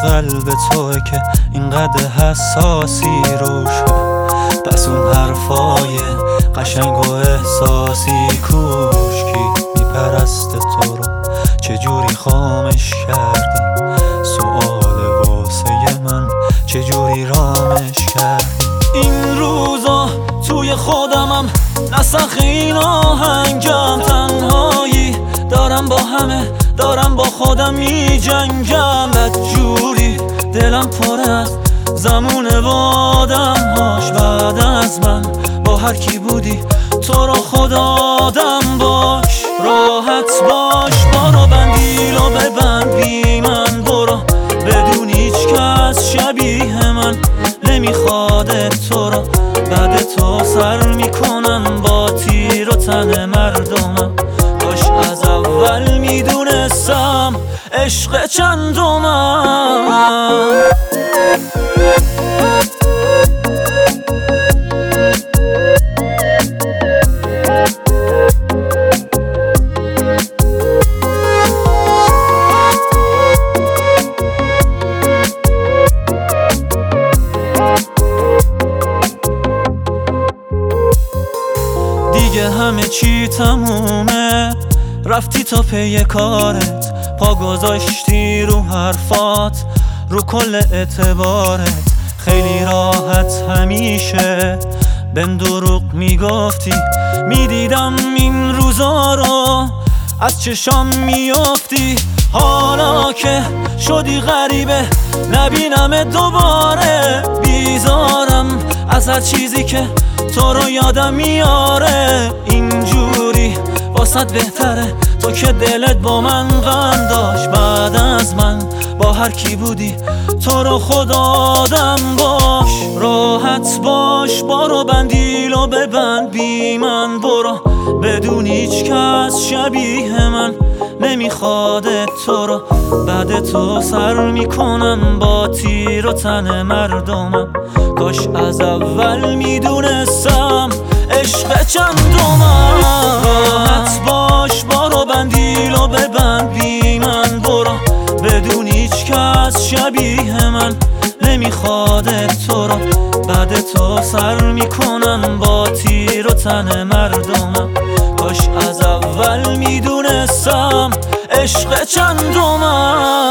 قلب توه که اینقدر حساسی روشه. پس اون حرفای قشنگ و احساسی کوش کی میپرسته تو رو چجوری خامش کردی؟ سؤال واسه من چجوری رامش کردی؟ این روزا توی خودمم نسخ این آهنگم، تنهایی دارم با همه، دارم با خودم می جنگم. بدجوری دلم پر از زمونه و آدم هاش. بعد از من با هر کی بودی تو رو خدا آدم باش. راحت باش برو بندیل و ببند بی من برو، بدون هیچ کس شبیه من نمیخواد تو رو. بعد تو سر میکنم با تیر و تن مردمم. کاش از اول میدونستم عشق چندمم. دیگه همه چی تمومه، رفتی تا پی کارت، پا گذاشتی رو حرفات، رو کل اعتبارت. خیلی راحت همیشه بهم دروغ میگفتی، میدیدم این روزا رو از چشام میافتی. حالا که شدی غریبه نبینم دوباره، بیزارم از هر چیزی که تو رو یادم میاره. اینجوری واسط بهتره تو که دلت با من غم داشت. بعد از من با هر کی بودی تو رو خدا آدم باش. راحت باش برو بندیل و ببند بی من برو، بدون هیچ کس شبیه من نمیخواد تو رو. بعد تو سر میکنم با تیر و تن مردمم. کاش از اول میدونستم عشق چندمم. راحت باش برو بندیل و ببند بی من برو، بدون هیچ کس شبیه من نمیخواد تو رو. بعد تو سر میکنم با تیر و تن مردمم. کاش از اول میدونستم عشق چندمم.